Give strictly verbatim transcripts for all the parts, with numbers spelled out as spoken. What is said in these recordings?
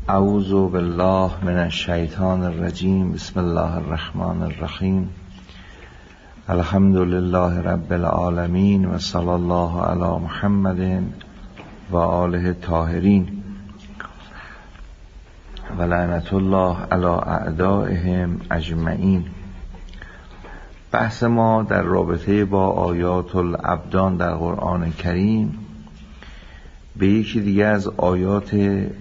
اعوذ بالله من الشیطان الرجیم. بسم الله الرحمن الرحیم. الحمد لله رب العالمین و صلی الله علی محمد و آله الطاهرین و لعنت الله علی اعدائهم اجمعین. بحث ما در رابطه با آیات الابدان در قرآن کریم به یکی دیگه از آیات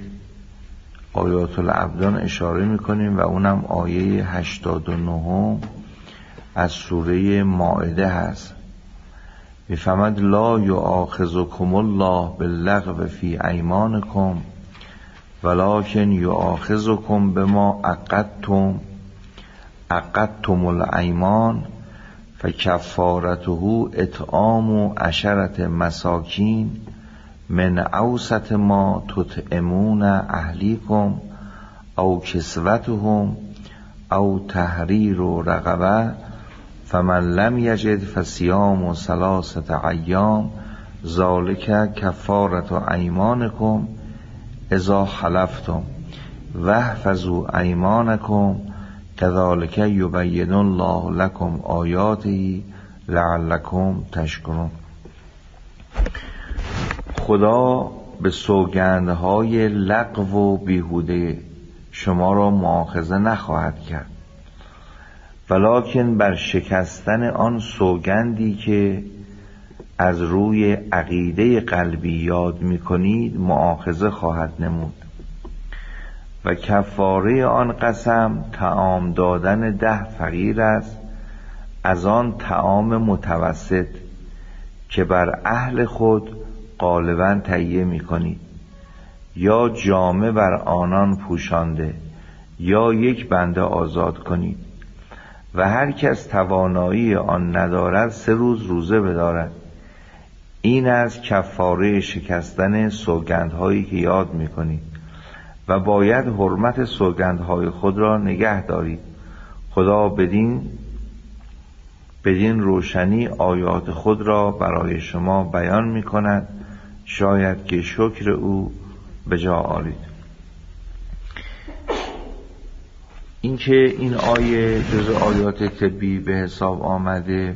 آیات الابدان اشاره میکنیم و اونم آیه هشتاد و نه از سوره مائده هست. میفهمد لا یؤاخذکم الله باللغو فی ایمانکم ولکن یؤاخذکم بما عقدتم عقدتم الایمان فکفارته اطعام عشرة مساکین من اوسط ما تطعمون اهلیکم او کسوتهم او تحریر رقبه فمن لم یجد فصیام ثلاثة ایام ذلک کفارة ایمانکم اذا حلفتم واحفظوا ایمانکم کذلک یبین الله لکم آیاته لعلکم تشکرون. خدا به سوگندهای لغو و بیهوده شما را مؤاخذه نخواهد کرد، ولکن بر شکستن آن سوگندی که از روی عقیده قلبی یاد می‌کنید مؤاخذه خواهد نمود. و کفاره آن قسم طعام دادن ده فقیر است از آن طعام متوسط که بر اهل خود غالباً تهیه می‌کنید، یا جامه بر آنان پوشانده یا یک بنده آزاد کنید و هر کس توانایی آن ندارد سه روز روزه بدارد. این از کفاره شکستن سوگندهایی که یاد می‌کنید و باید حرمت سوگندهای خود را نگه دارید. خدا بدین بدین روشنی آیات خود را برای شما بیان می‌کند، شاید که شکر او به جا آرید. این که این آیه جز آیات طبی به حساب آمده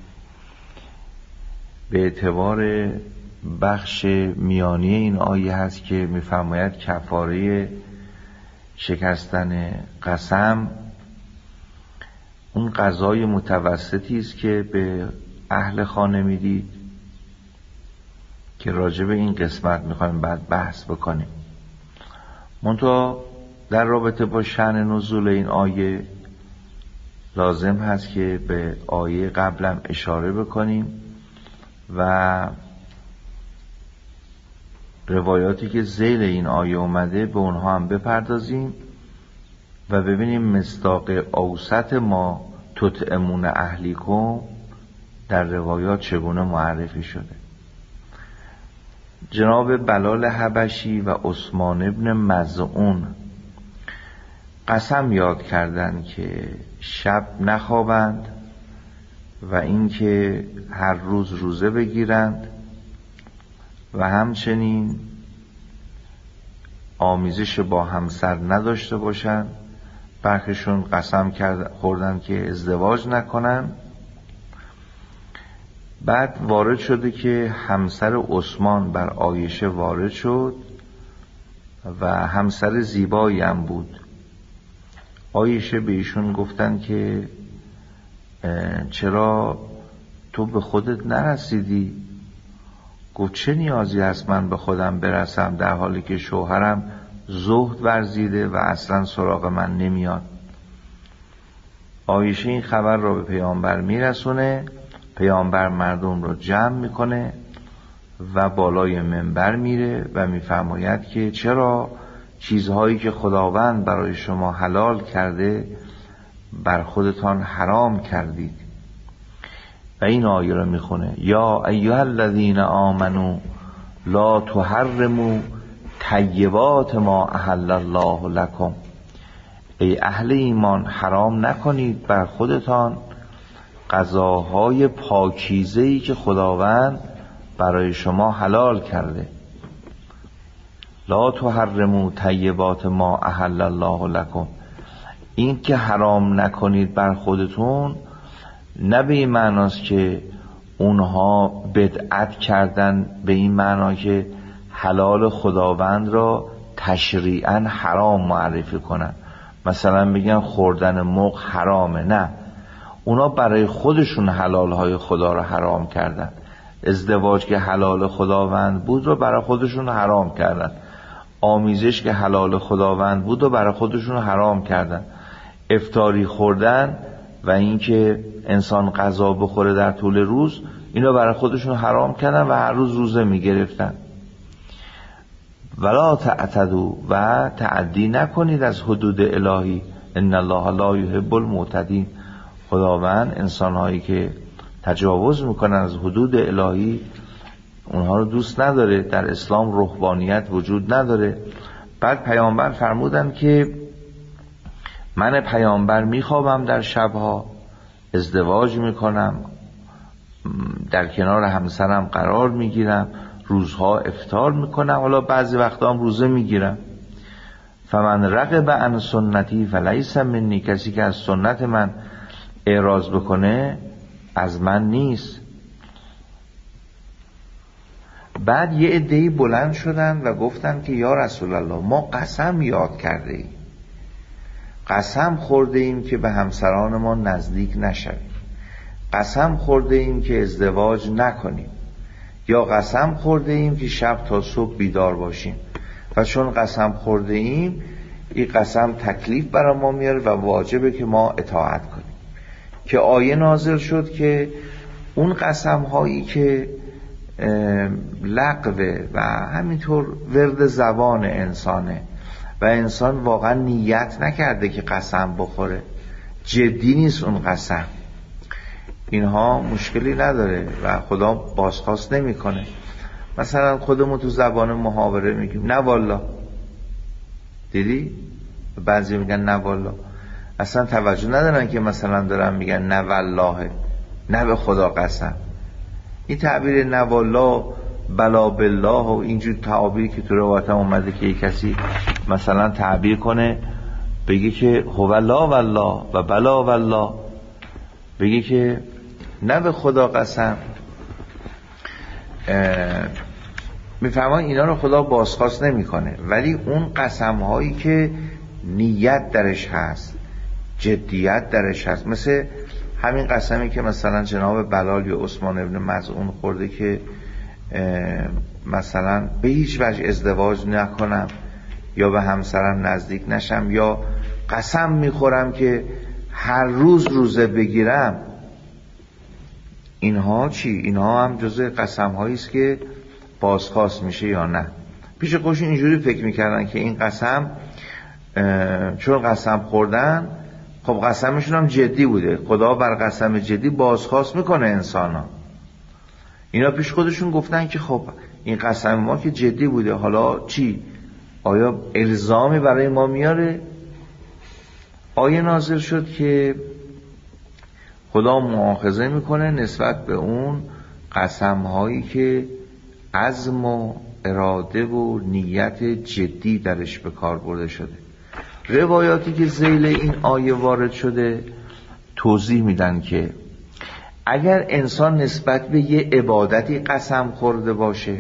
به اعتبار بخش میانی این آیه هست که می‌فرماید کفاره شکستن قسم اون غذای متوسطی است که به اهل خانه میدید که راجع به این قسمت میخوایم بعد بحث بکنیم. منتها در رابطه با شأن نزول این آیه لازم هست که به آیه قبلم اشاره بکنیم و روایاتی که ذیل این آیه اومده به اونها هم بپردازیم و ببینیم مصداق اوسط ما تطعمون اهلیکم در روایات چگونه معرفی شده. جناب بلال حبشی و عثمان ابن مظعون قسم یاد کردند که شب نخوابند و اینکه هر روز روزه بگیرند و همچنین آمیزش با همسر نداشته باشند. برخیشون قسم خوردن که ازدواج نکنن. بعد وارد شده که همسر عثمان بر عایشه وارد شد و همسر زیبایی هم بود. عایشه به ایشون گفتن که چرا تو به خودت نرسیدی؟ گفت چه نیازی هست من به خودم برسم در حالی که شوهرم زهد ورزیده و اصلا سراغ من نمیاد. عایشه این خبر را به پیامبر میرسونه. پیامبر مردم رو جمع میکنه و بالای منبر میره و میفرماید که چرا چیزهایی که خداوند برای شما حلال کرده بر خودتان حرام کردید. و این آیه را میخونه یا ایها الذین آمنوا لا تحرموا طیبات ما احل الله لکم. ای اهل ایمان حرام نکنید بر خودتان غذاهای پاکیزه‌ای که خداوند برای شما حلال کرده. لا تحرموا طیبات ما احل الله لکم. این که حرام نکنید بر خودتون نه به این معناست که اونها بدعت کردن، به این معنا که حلال خداوند را تشریعاً حرام معرفی کنن، مثلا بگن خوردن مرغ حرامه. نه، اونا برای خودشون حلالهای خدا را حرام کردن. ازدواج که حلال خداوند بود رو برای خودشون حرام کردن، آمیزش که حلال خداوند بود رو برای خودشون حرام کردن، افطاری خوردن و اینکه انسان غذا بخوره در طول روز اینو برای خودشون حرام کردن و هر روز روزه میگرفتن. ولا تعتدوا، و تعدی نکنید از حدود الهی. ان الله لا یحب المعتدین. خداوند انسانهایی که تجاوز میکنن از حدود الهی اونها رو دوست نداره. در اسلام رهبانیت وجود نداره. بعد پیامبر فرمودن که من پیامبر میخوابم در شبها، ازدواج میکنم، در کنار همسرم قرار میگیرم، روزها افطار میکنم، حالا بعضی وقتا هم روزه میگیرم. فمن رغب عن سنتی فلیس منی. کسی که از سنت من اعراض بکنه از من نیست. بعد یه عده‌ای بلند شدن و گفتن که یا رسول الله ما قسم یاد کرده ایم، قسم خورده ایم که به همسران ما نزدیک نشویم، قسم خورده ایم که ازدواج نکنیم، یا قسم خورده ایم که شب تا صبح بیدار باشیم و چون قسم خورده ایم این قسم تکلیف برای ما میاره و واجبه که ما اطاعت کنیم. که آیه نازل شد که اون قسم هایی که لغوه و همینطور ورد زبان انسانه و انسان واقعا نیت نکرده که قسم بخوره، جدی نیست اون قسم، اینها مشکلی نداره و خدا بازخواست نمیکنه. مثلا خودمون تو زبان محاوره میگیم نه والله، دیدی؟ بعضی میگن نه والله، اصلا توجه ندارن که مثلا دارن میگن نه والله، نه به خدا قسم. این تعبیر نه والله، بلا بالله و اینجور تعابیری که تو روایت هم اومده که یک کسی مثلا تعبیر کنه بگه که هو لا والله و بلا والله، بگه که نه به خدا قسم، میفهمن اینا رو خدا بازخواست نمیکنه. ولی اون قسم هایی که نیت درش هست، جدیت درش هست، مثل همین قسمی که مثلا جناب بلال یا عثمان ابن مظعون خورده که مثلا به هیچ وجه ازدواج نکنم یا به همسرم نزدیک نشم، یا قسم میخورم که هر روز روزه بگیرم. اینها چی؟ اینها هم جزء قسم هایی است که بازخواست میشه یا نه. پیش خودشون اینجوری فکر میکردن که این قسم چون قسم خوردن خب قسمشون هم جدی بوده، خدا بر قسم جدی بازخواست میکنه انسانا. اینا پیش خودشون گفتن که خب این قسم ما که جدی بوده، حالا چی؟ آیا الزامی برای ما میاره؟ آیه نازل شد که خدا مؤاخذه میکنه نسبت به اون قسم هایی که عزم و اراده و نیت جدی درش به کار برده شده. روایاتی که ذیل این آیه وارد شده توضیح میدن که اگر انسان نسبت به یه عبادتی قسم خورده باشه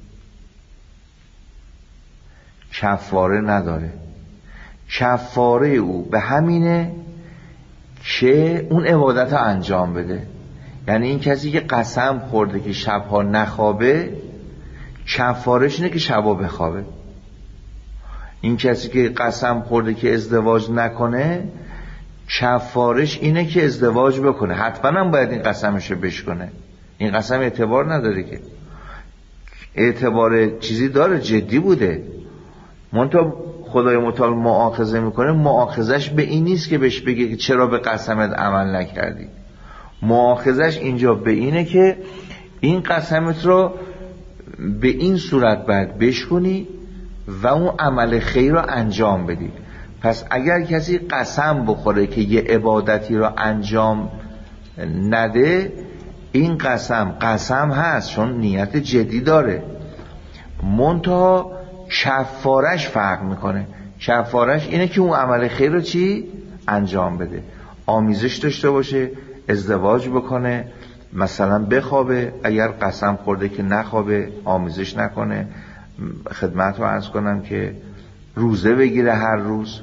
کفاره نداره، کفاره او به همینه که اون عبادت رو انجام بده. یعنی این کسی که قسم خورده که شبها نخوابه کفارش اینه که شبها بخوابه. این کسی که قسم خورده که ازدواج نکنه کفارش اینه که ازدواج بکنه. حتما هم باید این قسمش رو بشکنه. این قسم اعتبار نداره که، اعتبار چیزی داره، جدی بوده. منتها خدای متعال مؤاخذه میکنه، مؤاخذش به این نیست که بهش بگه که چرا به قسمت عمل نکردی. مؤاخذش اینجا به اینه که این قسمت رو به این صورت باید بشکنی و اون عمل خیر رو انجام بدی. پس اگر کسی قسم بخوره که یه عبادتی رو انجام نده، این قسم قسم هست چون نیت جدی داره، منتها کفارش فرق میکنه. کفارش اینه که اون عمل خیر رو چی؟ انجام بده، آمیزش داشته باشه، ازدواج بکنه، مثلا بخوابه، اگر قسم خورده که نخوابه، آمیزش نکنه، خدمت رو عرض کنم که روزه بگیره هر روز.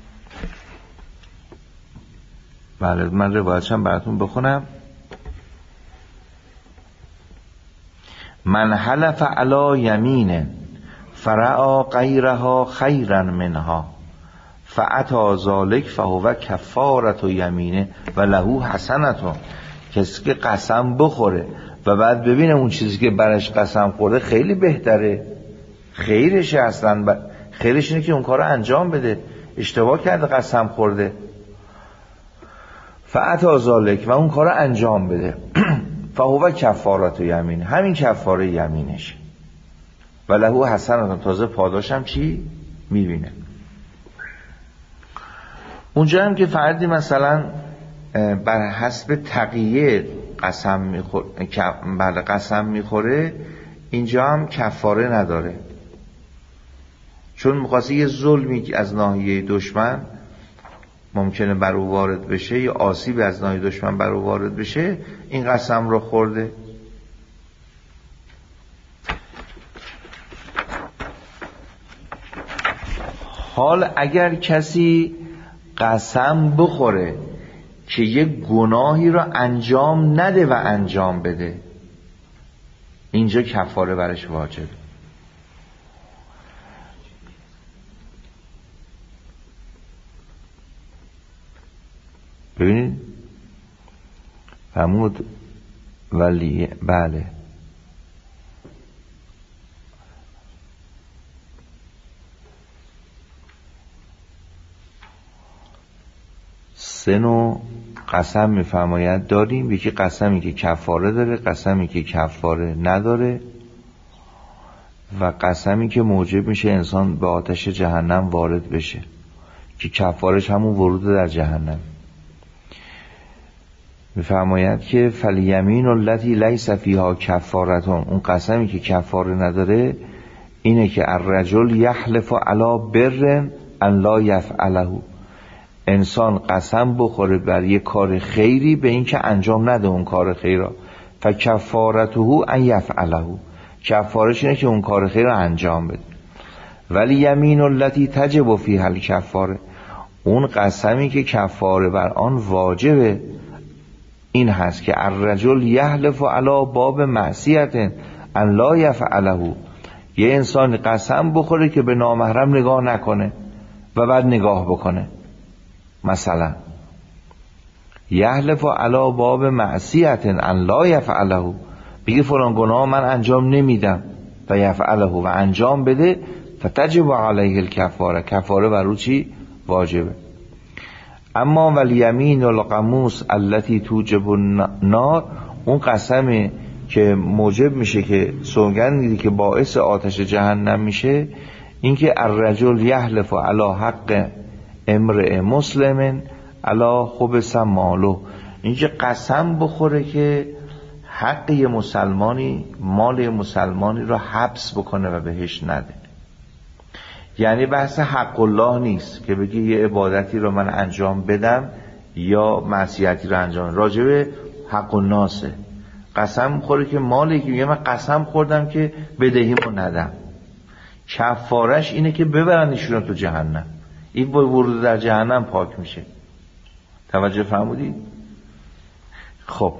بله من روایتشم براتون بخونم. من حلف علی یمین فرعا غیرها خیرا منها فاتی ذلک فهو کفارة یمینه و له حسنة. کسی که قسم بخوره و بعد ببینه اون چیزی که برش قسم خورده خیلی بهتره، خیرشه، اصلا ب... خیرش اینه که اون کار رو انجام بده، اشتباه کرده قسم خورده، فاتی ذلک و اون کار رو انجام بده فهو کفارة یمین، همین کفاره یمینشه و له حسنة، تازه پاداشم چی؟ میبینه. اونجا هم که فردی مثلا بر حسب تقیه قسم میخوره، بله قسم میخوره، اینجا هم کفاره نداره، چون میخواسته یه ظلمی از ناحیه دشمن ممکنه بر او وارد بشه یا آسیبی از ناحیه دشمن بر او وارد بشه، این قسم رو خورده. حال اگر کسی قسم بخوره که یه گناهی رو انجام نده و انجام بده، اینجا کفاره برش واجب. ببینید فرمود ولی بله سه نوع قسم میفرماید داریم. یکی قسمی که کفاره داره، قسمی که کفاره نداره و قسمی که موجب میشه انسان به آتش جهنم وارد بشه که کفارش همون ورود در جهنم. میفرماید که فالیمین التی لیس فیها کفارتون، اون قسمی که کفاره نداره اینه که الرجل یحلف علی بر ان لا یفعله، انسان قسم بخوره بر یک کار خیری به این که انجام نده اون کار خیر را، فکفارته ان یفعله، کفارش اینه که اون کار خیر را انجام بده. ولی یمین التی تجب فیها الکفاره، اون قسمی که کفاره بر آن واجبه این هست که الرجل یحلف علی باب معصیت ان لا یفعله، یه انسان قسم بخوره که به نامحرم نگاه نکنه و بعد نگاه بکنه. مثلا یحلف علی باب معصیت ان لا یفعله، بگه فلان گناه من انجام نمیدم و یفعله و انجام بده، فتجب علیه الکفاره، کفاره بر او چی؟ واجبه. اما والیمین الغموس التی توجب النار، اون قسمی که موجب میشه که سوگندی که باعث آتش جهنم میشه، اینکه الرجل یحلف علی حق امرئ مسلم علی خبث ماله، اینکه قسم بخوره که حق یه مسلمانی، مال یه مسلمانی رو حبس بکنه و بهش نده. یعنی بحث حق الله نیست که بگی یه عبادتی رو من انجام بدم یا معصیتی رو انجام بدم، راجب حق الناسه. قسم خوره که مالی که میگه من قسم خوردم که بدهیمو ندم، کفارش اینه که ببرن ایشون تو جهنم، این با ورود در جهنم پاک میشه. توجه فرمودید؟ خب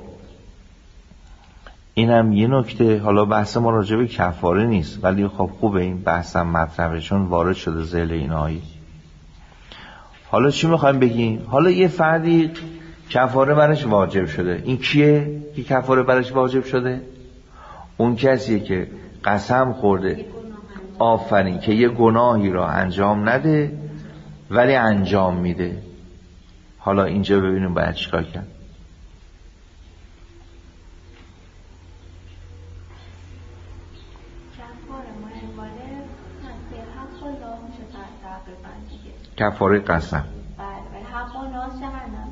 اینم یه نکته. حالا بحث ما راجع به کفاره نیست، ولی خب خوبه این بحثم مطرحه چون وارد شده ذیل این آیه. حالا چی میخوایم بگیم؟ حالا یه فردی کفاره برش واجب شده، این کیه که کفاره برش واجب شده؟ اون کسیه که قسم خورده، آفرین، که یه گناهی را انجام نده ولی انجام میده. حالا اینجا ببینیم باید چیکار کرد. کفاره قسم. بله حق و ناس جهنم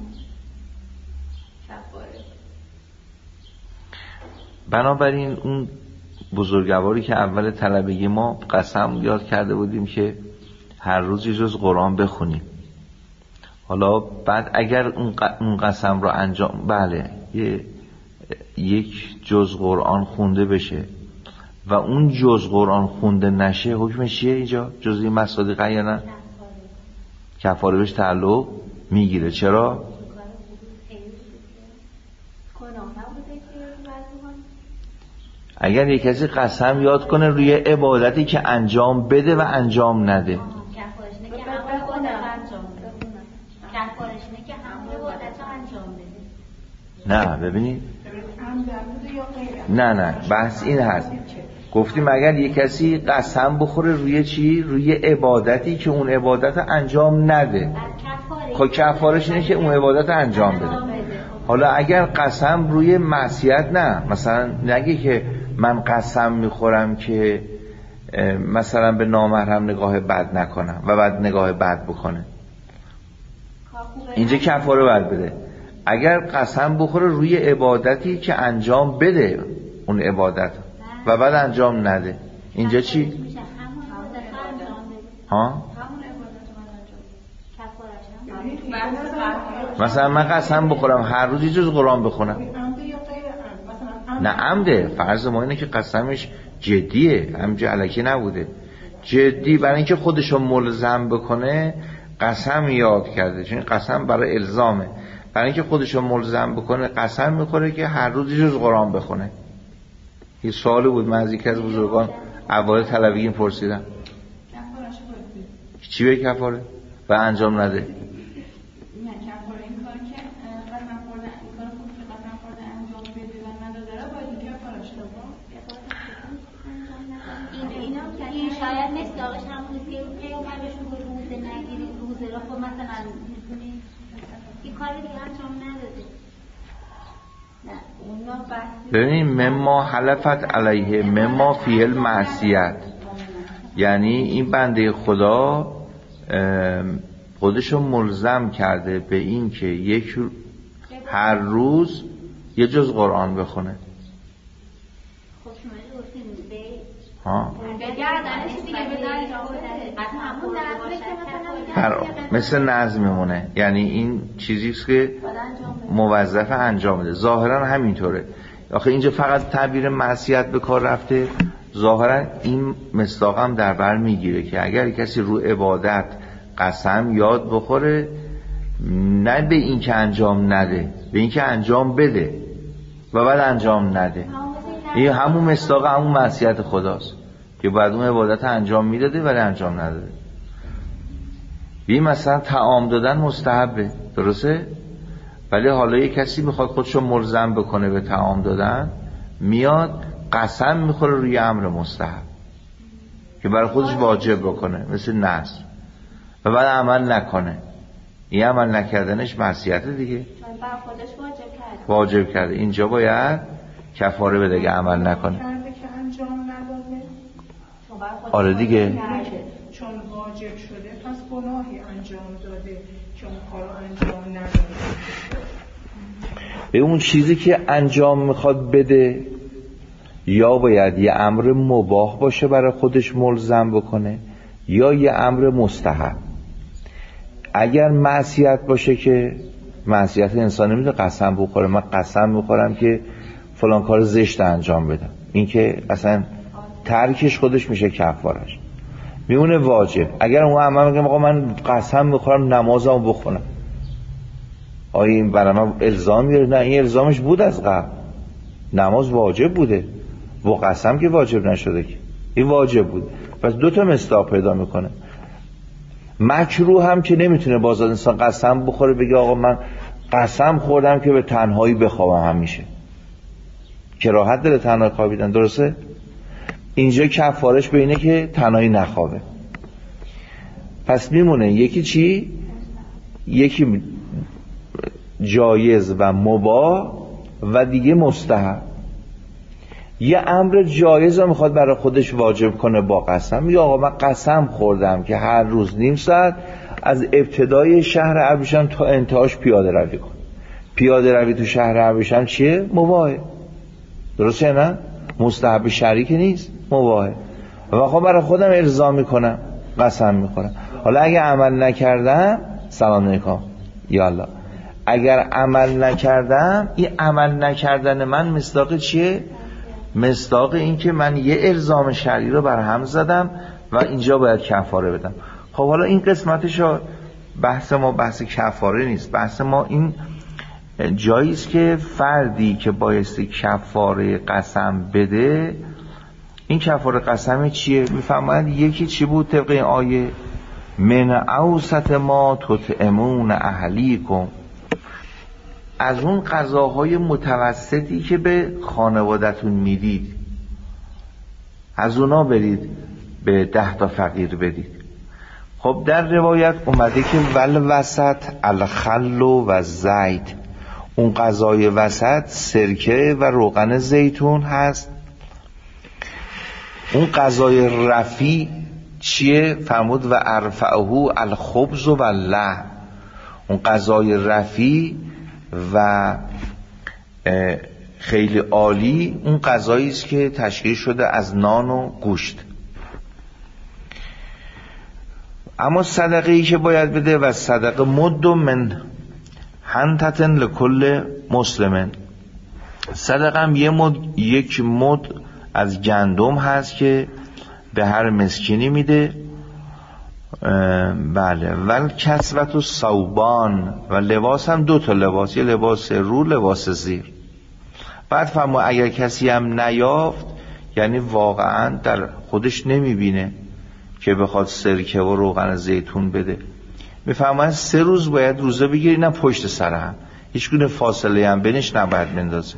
کفاره. بنابراین اون بزرگواری که اول طلبگی ما قسم یاد کرده بودیم که هر روز یه جز قرآن بخونیم. حالا بعد اگر اون قسم رو انجام بله یه یک جز قرآن خونده بشه و اون جز قرآن خونده نشه حکمش چیه اینجا؟ جزئی مصادیقه یا نه؟ کفاره بهش تعلق میگیره. چرا؟ اگر یک کسی قسم یاد کنه روی عبادتی که انجام بده و انجام نده، نه ببینید نه نه بحث این هست، گفتیم اگر یک کسی قسم بخوره روی چی؟ روی عبادتی که اون عبادت انجام نده، خب کفارش اینه که اون عبادت انجام بده. حالا اگر قسم روی معصیت، نه مثلا نگه که من قسم میخورم که مثلا به نامحرم نگاه بد نکنم و بعد نگاه بد بکنه، اینجا کفاره باید بده. اگر قسم بخوره روی عبادتی که انجام بده اون عبادت و بعد انجام نده، اینجا چی؟ ها؟ مثلا من قسم بخورم هر روز یه جز قرآن بخونم، نه عمده، فرض ما اینه که قسمش جدیه، همینجا الکی نبوده، جدی برای اینکه خودشو ملزم بکنه قسم یاد کرده، چون قسم برای الزامه، برای اینکه خودشو ملزم بکنه قسم میخوره که هر روز جز قرآن بخونه. یه سوالی بود من از یکی از بزرگان اول طلبگی پرسیدم چی به کفاره و انجام نده. شاید مصداقش همون که پیغمبرشون بود روزه نگیرید روزه را خب مثلا میتونی این کار دیگه انجام نداده. نه اونا بحث ببینید مما حلفت علیه مما فیه المعصیت، یعنی این بنده خدا خودشو ملزم کرده به این که یک هر روز یه جز قرآن بخونه. ها مثل نظم میمونه، یعنی این چیزیست که موظف انجام بده. ظاهرا همینطوره، آخه اینجا فقط تعبیر معصیت به کار رفته، ظاهرا این مصداقم در بر میگیره که اگر کسی رو عبادت قسم یاد بخوره، نه به این که انجام نده، به این که انجام بده و بعد انجام نده، این همون مصداق همون معصیت خداست که بعد اون عبادت انجام میداده ولی انجام نداده. بی مثلا طعام دادن مستحبه، درسته؟ ولی حالا یک کسی میخواد خودشو ملزم بکنه به طعام دادن، میاد قسم میخوره روی امر مستحب که برای خودش واجب بکنه، مثل نذر، و بعد عمل نکنه. این عمل نکردنش معصیت دیگه، واجب کرده. اینجا باید کفاره بده که عمل نکنه. آره دیگه، چون واجب شده پس گناهی انجام داده که اون کارو انجام نداده. به اون چیزی که انجام میخواد بده یا باید یه امر مباح باشه برای خودش ملزم بکنه یا یه امر مستحب. اگر معصیت باشه که معصیت انسان نمیده قسم بخوره، من قسم میخورم که فلان کار زشت انجام بدم، این که اصلا ترکش خودش میشه کفارش، میونه واجب. اگر اون عمل میگه آقا من قسم میخورم نمازمو بخونم، آیا این برای من الزام میاره؟ نه، این الزامش بود از قبل، نماز واجب بوده و قسم که واجب نشده که این واجب بود. پس دو تا مصداق پیدا میکنه. مکروه هم که نمیتونه باز انسان قسم بخوره بگه آقا من قسم خوردم که به تنهایی بخوابم همیشه، کراهت داره تنهایی خوابیدن، درسته؟ اینجا کفارش به اینه که تنهایی نخوابه. پس میمونه یکی چی؟ یکی جایز و مباح و دیگه مستحب. یه امر جایز رو میخواد برای خودش واجب کنه با قسم، یا آقا من قسم خوردم که هر روز نیم ساعت از ابتدای شهر ابریشم تا انتهاش پیاده روی کن. پیاده روی تو شهر ابریشم چیه؟ مباحه، درسته نه؟ مستحب شرعی که نیست، مباهه. و خب برای خودم ارضا میکنم، قسم میخورم. حالا اگه عمل نکردم سلام علیکم یالا، اگر عمل نکردم، این عمل نکردن من مصداق چیه؟ مصداق این که من یه الزام شرعی رو برهم زدم و اینجا باید کفاره بدم. خب حالا این قسمتشو بحث ما بحث کفاره نیست، بحث ما این جایی است که فردی که بایستی کفاره قسم بده، این کفاره قسم چیه؟ میفهمند یکی چی بود طبق این آیه؟ من اوسط ما تطعمون اهلیکم، از اون غذاهای متوسطی که به خانوادتون میدید از اونا برید به ده تا فقیر بدید. خب در روایت اومده که ول وسط الخل و زیت، اون غذای وسط سرکه و روغن زیتون هست. اون غذای رفیع چیه؟ فرمود و ارفعه الخبز و اللحم، اون غذای رفیع و خیلی عالی اون غذایی است که تشکیل شده از نان و گوشت. اما صدقه ای که باید بده و صدقه مد من حنطة لکل مسلم، صدقه هم یه مد، یک مد از گندم هست که به هر مسکینی میده. بله. ول کسوت و ثوبان، و لباس هم دو تا لباس، یه لباس رو، لباس زیر. بعد فرما اگر کسی هم نیافت، یعنی واقعا در خودش نمیبینه که بخواد سرکه و روغن زیتون بده، میفهمن سه روز باید روزه بگیری، نه پشت سر هم، هیچ گونه فاصله هم بینش نباید بندازه.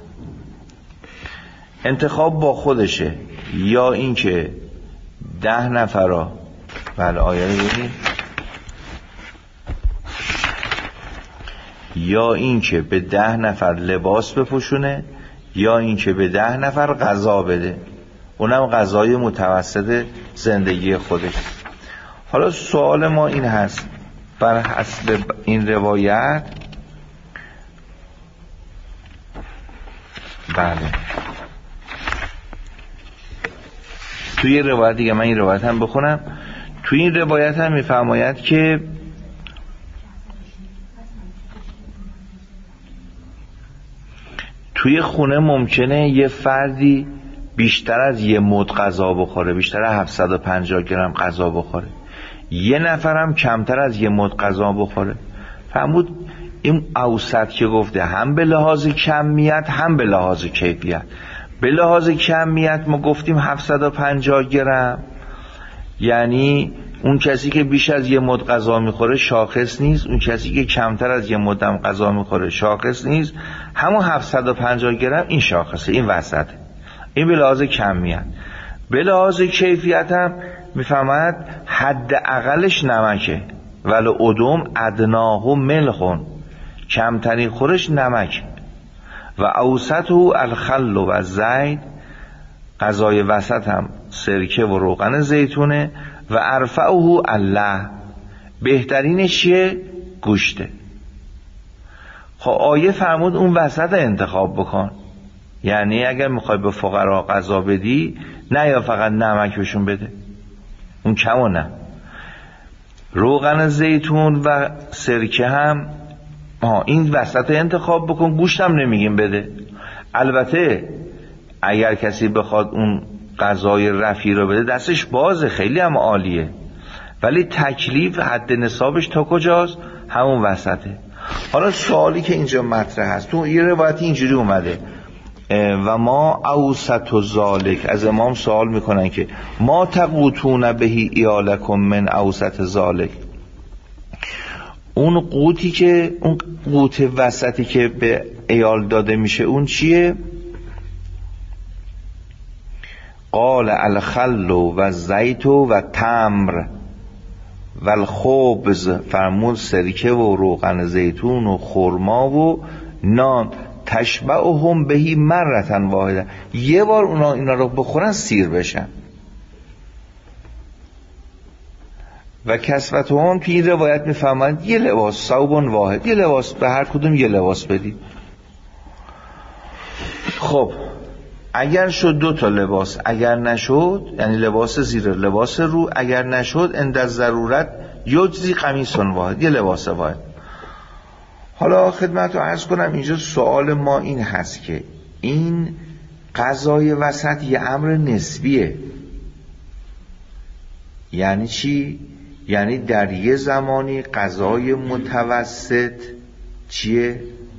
انتخاب با خودشه، یا اینکه ده نفرا، بله آیه رو ببینید، یا اینکه به ده نفر لباس بپوشونه، یا اینکه به ده نفر غذا بده، اونم غذای متوسط زندگی خودش. حالا سوال ما این هست، بر حسب این روایت، بله توی روایت دیگه، من این روایت هم بخونم، توی این روایت هم میفرماید که توی خونه ممکنه یه فردی بیشتر از یه مد غذا بخوره، بیشتر از هفتصد و پنجاه گرم غذا بخوره، یه نفرم کمتر از یه مد غذا بخوره. فرمود این اوسط که گفته هم به لحاظ کمیت هم به لحاظ کیفیت. به لحاظ کمیت ما گفتیم هفتصد و پنجاه گرم، یعنی اون کسی که بیش از یه مد غذا میخوره شاخص نیست، اون کسی که کمتر از یه مدم غذا میخوره شاخص نیست، همون هفتصد و پنجاه گرم این شاخصه، این وسطه. این به لحاظ کمیت. به لحاظ کیفیت هم میفهمد حد اقلش نمکه، ولی ادم ادناه و ملخون، کمترین خورش نمک. و اوسطه الخل و زیت، غذای وسط هم سرکه و روغن زیتونه. و ارفعه اللحم، بهترینش چیه؟ گوشته. خب آیه فرمود اون وسط انتخاب بکن، یعنی اگر میخوای به فقرا غذا بدی، نه یا فقط نمک بهشون بده، اون کمو نه، روغن زیتون و سرکه هم آه این وسط انتخاب بکن، گوشت هم نمیگیم بده. البته اگر کسی بخواد اون غذای رفیع رو بده دستش بازه، خیلی هم عالیه، ولی تکلیف حد نصابش تا کجاست؟ همون وسطه. حالا سوالی که اینجا مطرح هست، تو یه روایتی اینجوری اومده و ما اوسط و ذالک، از امام سوال میکنن که ما تقوتون بهی ایالکم من اوسط ذالک، اون قوتی که اون قوت وسطی که به ایال داده میشه اون چیه؟ قال الخل و زیت و تمر و الخبز، فرمود سرکه و روغن زیتون و خرما و نان، تشبعهم بهی مرتن واحده، یه بار اونا اینا رو بخورن سیر بشن. و کسوتهم توی این روایت میفهمند یه لباس، ثوبون واحد، یه لباس، به هر کدوم یه لباس بدید. خب اگر شد دو تا لباس، اگر نشد یعنی لباس زیر لباس رو، اگر نشد عند ضرورت یجزی قمیص واحد، یه لباس واحد. حالا خدمت رو عرض کنم اینجا سوال ما این هست که این قضای وسط یه امر نسبیه. یعنی چی؟ یعنی در یه زمانی قضای متوسط چیه؟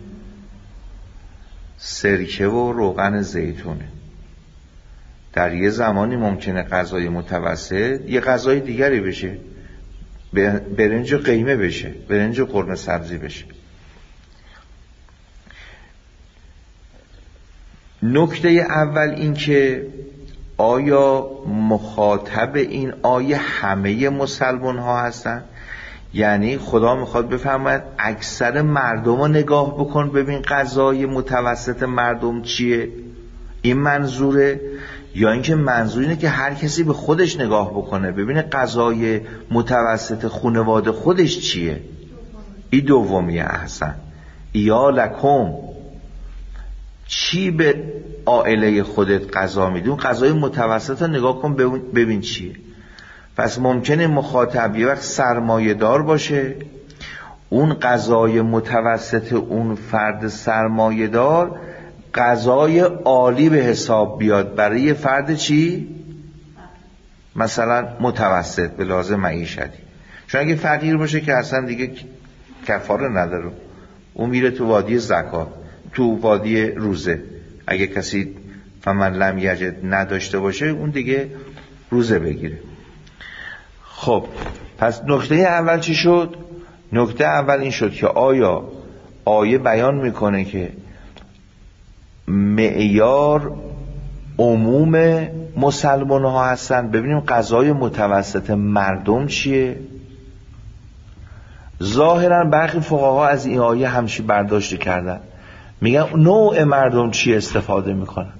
سرکه و روغن زیتونه. در یه زمانی ممکنه غذای متوسط یه غذای دیگری بشه، برنج و قیمه بشه، برنج و قرمه سبزی بشه. نکته اول این که آیا مخاطب این آیه همه مسلمان ها هستن؟ یعنی خدا میخواد بفرماید اکثر مردم رو نگاه بکن ببین غذای متوسط مردم چیه، این منظوره؟ یا اینکه منظور اینه که هر کسی به خودش نگاه بکنه ببینه غذای متوسط خانواده خودش چیه؟ این دومیه. احسن. یا لکم، چی به عائله خودت غذا میدی؟ اون غذای متوسط رو نگاه کن ببین چیه. پس ممکنه مخاطب یه وقت سرمایه دار باشه، اون غذای متوسط اون فرد سرمایه دار غذای عالی به حساب بیاد برای یه فرد چی؟ مثلا متوسط به لحاظ معیشتی. چون اگه فقیر باشه که اصلا دیگه کفاره نداره، اون میره تو وادی زکات، تو وادی روزه. اگه کسی فمن لم یجد نداشته باشه اون دیگه روزه بگیره. خب پس نکته اول چی شد؟ نکته اول این شد که آیا آیه بیان میکنه که معیار عموم مسلمان ها هستن؟ ببینیم غذای متوسط مردم چیه؟ ظاهرا برخی فقها از این آیه همچی برداشت کردن، میگن نوع مردم چی استفاده میکنن،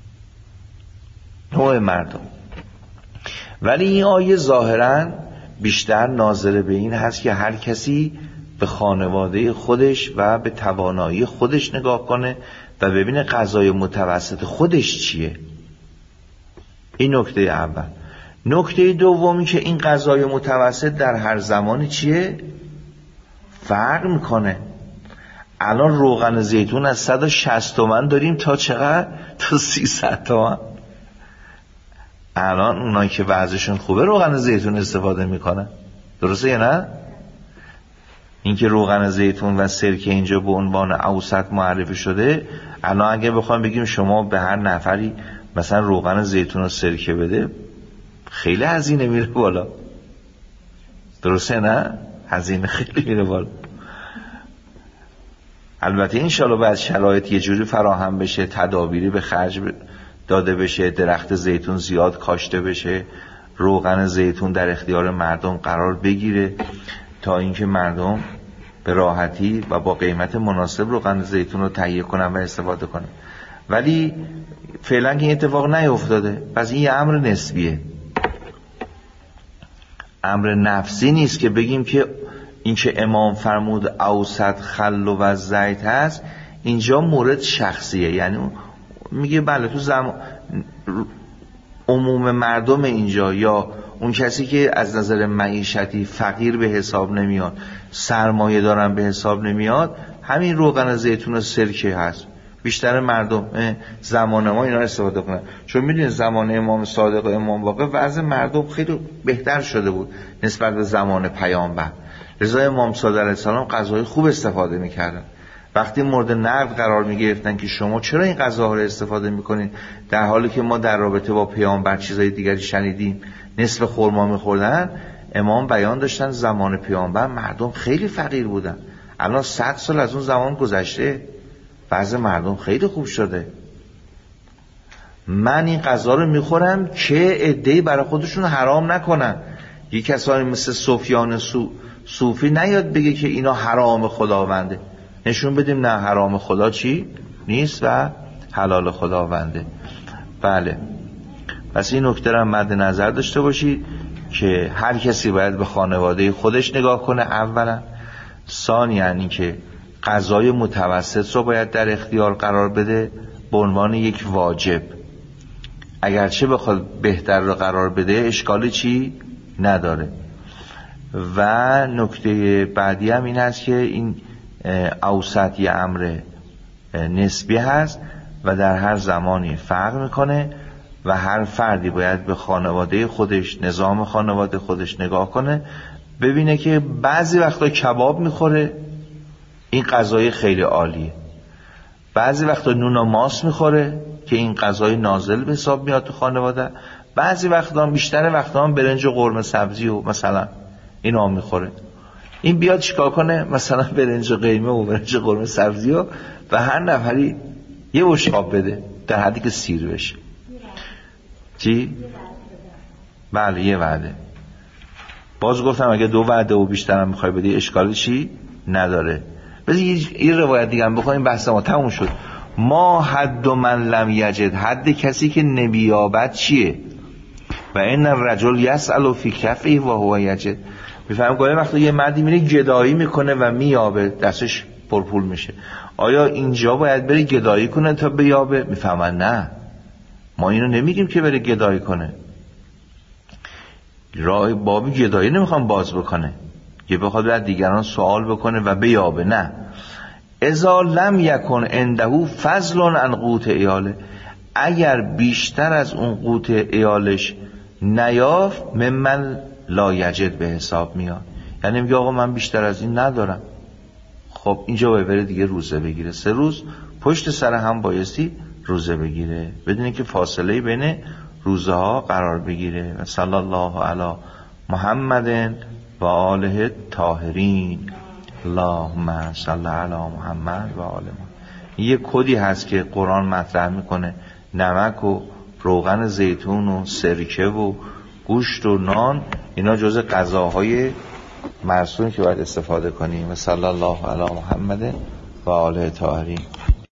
نوع مردم. ولی این آیه ظاهرا بیشتر ناظر به این هست که هر کسی به خانواده خودش و به توانایی خودش نگاه کنه و ببینه غذای متوسط خودش چیه. این نکته اول. نکته دومی که این غذای متوسط در هر زمانی چیه؟ فرق میکنه. الان روغن زیتون از صد و شصت تومن داریم تا چقدر؟ تا سیصد تومن. الان اونایی که وضعشون خوبه روغن زیتون استفاده میکنن، درسته یا نه؟ اینکه روغن زیتون و سرکه اینجا به عنوان اوسط معرفی شده، الان اگه بخوایم بگیم شما به هر نفری مثلا روغن زیتون و سرکه بده، خیلی هزینه میره بالا، درسته نه؟ هزینه خیلی میره بالا. البته انشالله بعد شرایط یه جوری فراهم بشه، تدابیری به خرج داده بشه، درخت زیتون زیاد کاشته بشه، روغن زیتون در اختیار مردم قرار بگیره تا اینکه مردم به راحتی و با قیمت مناسب روغن زیتون رو تهیه کنن و استفاده کنن. ولی فعلا که این اتفاق نیفتاده، پس این یه امر نسبیه، امر نفسی نیست که بگیم که این که امام فرمود اوسط خل و زیت هست اینجا مورد شخصیه. یعنی میگه بله تو زمان عموم مردم اینجا، یا اون کسی که از نظر معیشتی فقیر به حساب نمیاد، سرمایه دارن به حساب نمیاد، همین روغن زیتون و سرکه هست. بیشتر مردم زمان ما اینا استفاده کنن، چون میدونید زمان امام صادق و امام واقع وضع مردم خیلی بهتر شده بود نسبت به زمان پیامبر. لذا امام صادق علیه السلام غذای خوب استفاده میکردن. وقتی مورد نقد قرار میگرفتن که شما چرا این غذاها رو استفاده میکنین در حالی که ما در رابطه با پیامبر چیزای دیگری شنیدیم، نصف خرما میخوردن، امام بیان داشتن زمان پیامبر مردم خیلی فقیر بودن، الان صد سال از اون زمان گذشته، وضع مردم خیلی خوب شده. من این غذا رو میخورم که عده‌ای برای خودشون حرام نکنن. یک کسانی مثل سفیان سو صوفی نیاد بگه که اینا حرام خداونده، نشون بدیم نه، حرام خدا چی نیست و حلال خداونده. بله، پس این نکته رو مد نظر داشته باشید که هر کسی باید به خانواده خودش نگاه کنه اولا، ثانیاً یعنی که غذای متوسط رو باید در اختیار قرار بده به عنوان یک واجب. اگرچه بخواد بهتر رو قرار بده اشکالی چی نداره. و نکته بعدی هم این هست که این اوسط یه امر نسبی هست و در هر زمانی فرق میکنه و هر فردی باید به خانواده خودش، نظام خانواده خودش نگاه کنه، ببینه که بعضی وقتا کباب میخوره، این غذای خیلی عالیه. بعضی وقتا نون و ماست میخوره که این غذای نازل به حساب میاد تو خانواده. بعضی وقتا بیشتر وقتا هم برنج و قرمه سبزی و مثلا اینا میخوره. این بیاد چیکار کنه؟ مثلا برنج و قیمه و برنج و قرمه سبزی و و هر نفری یه بشقاب بده در حدی که سیر بشه. چی؟ بله یه وعده. باز گفتم اگه دو وعده و بیشتر هم میخوای بدی اشکالی چی نداره. بذار یه روایت دیگه هم بخونیم بحث ما تموم شد. ما حد من لم یجد، حد کسی که نمیابد چیه؟ و این الرجل یسأل فی کفه و هو یجد. میفهم گاهی وقتا یه مردی میره گدایی میکنه و میابه، دستش پرپول میشه. آیا اینجا باید بره گدایی کنه تا بیابه؟ میفهمن نه، ما اینو نمیگیم که بره گدایی کنه. راه بابی گدایی نمیخوام باز بکنه که بخواد از دیگران سوال بکنه و بیابه، نه. اذا لم یکن عنده فضل عن قوت عیاله، اگر بیشتر از اون قوت عیالش نیافت ممن لا یجد به حساب میاد. یعنی میگه آقا من بیشتر از این ندارم، خب اینجا باید بره دیگه روزه بگیره. سه روز پشت سر هم بایستی روزه بگیره بدون که فاصله بین روزه ها قرار بگیره. و صلی الله علی محمد و آله طاهرین. اللهم صل علی محمد و آله محمد. یه کدی هست که قرآن مطرح میکنه، نمک و روغن زیتون و سرکه و گوشت و نان اینا جزء غذاهای مرسوم که باید استفاده کنیم. و صلی الله علی محمد و آله طاهرین.